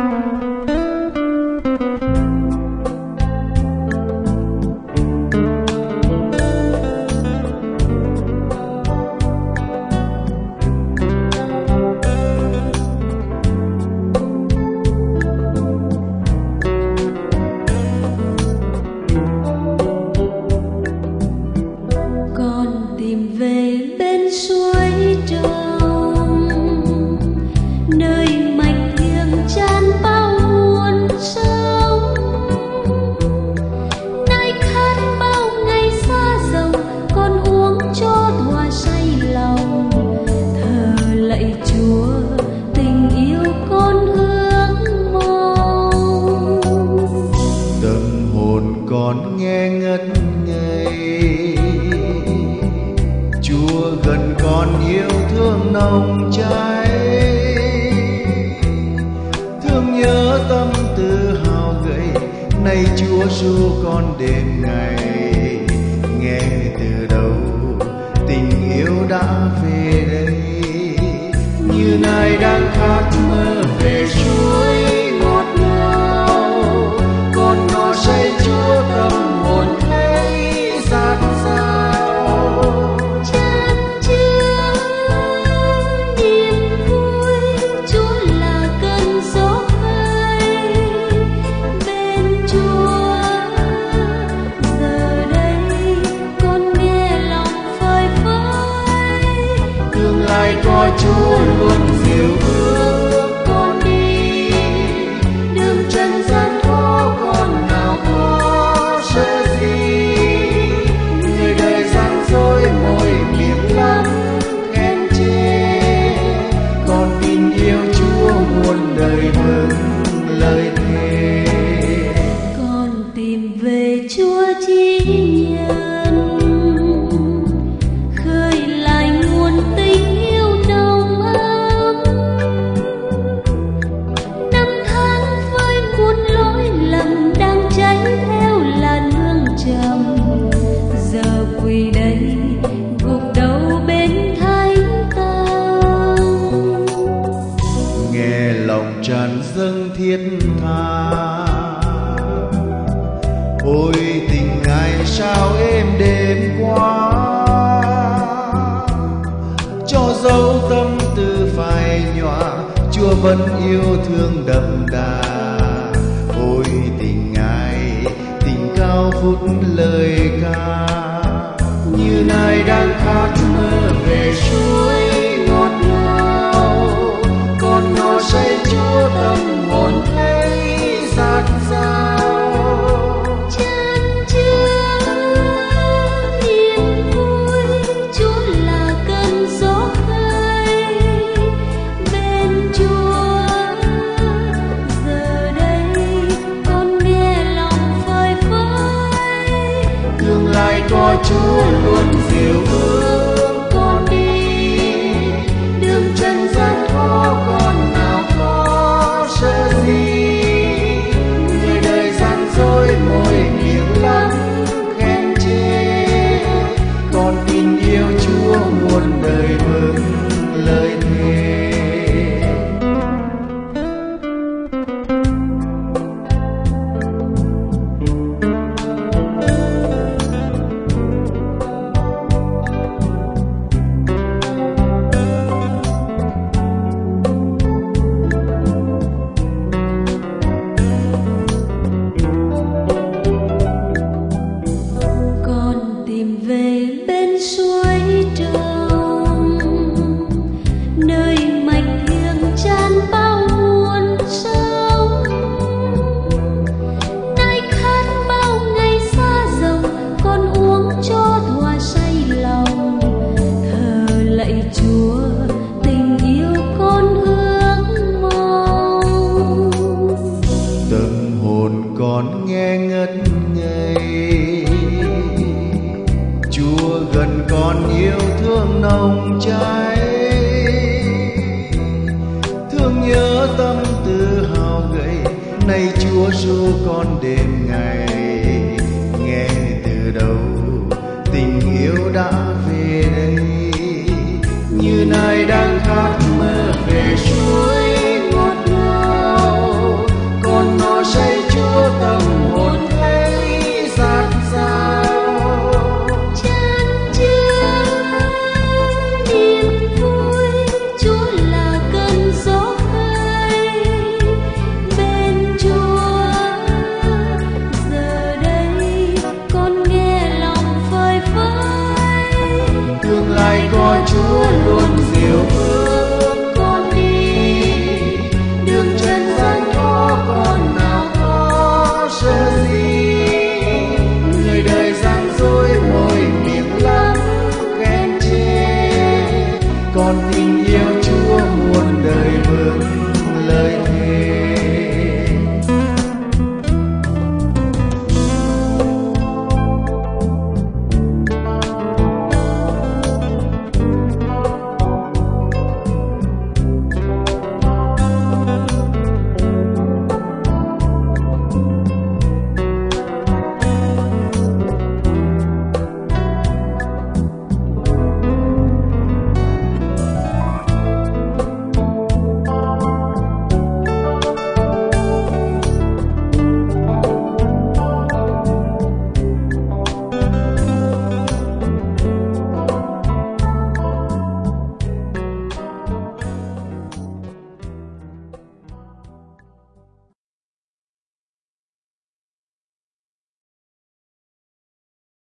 Còn nghe ngất ngây, Chúa gần con yêu thương nồng cháy, thương nhớ tâm tư hao gầy. Nay Chúa ru con đêm ngày, nghe từ đâu tình yêu đã về đây, như nay đang khát mơ về suối ngọt ngào. Con nó say Chúa tâm hồn thấy dạt dào, chan chứa niềm vui. Chúa là cơn gió hay bên Chúa. Giờ đây con nghe lòng phơi phới, tương lai có Chúa luôn dìu bước con đi. Đường trần gian khó con nào có sợ gì, người đời gian dối môi miệng lắm khen chê. Con tin yêu Chúa muôn đời vững lời thề. con tìm về Chúa chỉ nhân, khơi lại nguồn tình yêu nồng ấm. Năm tháng với muôn lỗi lầm đang cháy theo làn hương trầm, giờ quỳ đây gục đầu bên thánh tông. Nghe lòng tràn dâng thiết tha, ôi tình Ngài sao êm đêm quá. Cho dấu tâm tư phai nhòa, Chúa vẫn yêu thương đậm đà. Ôi tình Ngài, tình cao vút lời ca, như nay đang khát mơ về suối ngọt ngào. Con nó say Chúa tâm hồn thấy dạt dào, Chan chứa niềm vui. Chúa là cơn gió hay bên Chúa. Giờ đây con nghe lòng phơi phới, tương lai có Chúa luôn dìu bước con đi. Đường trần gian khó con nào có sợ gì, người đời gian dối môi miệng lắm khen chê. Con tin yêu Chúa muôn đời vững lời thề. con tìm về bên suối trong, nơi mạch thiêng chan bao nguồn sống. Nay khát bao ngày xa dòng, con uống cho thỏa say lòng. Thờ lạy Chúa tình yêu con ước mong. Tâm hồn con nghe ngất ngây, Chúa gần con yêu thương nồng cháy, thương nhớ tâm tư hao gầy. Nay Chúa ru con đêm ngày, nghe từ đâu tình yêu đã về đây, như nay đang khát mơ về suối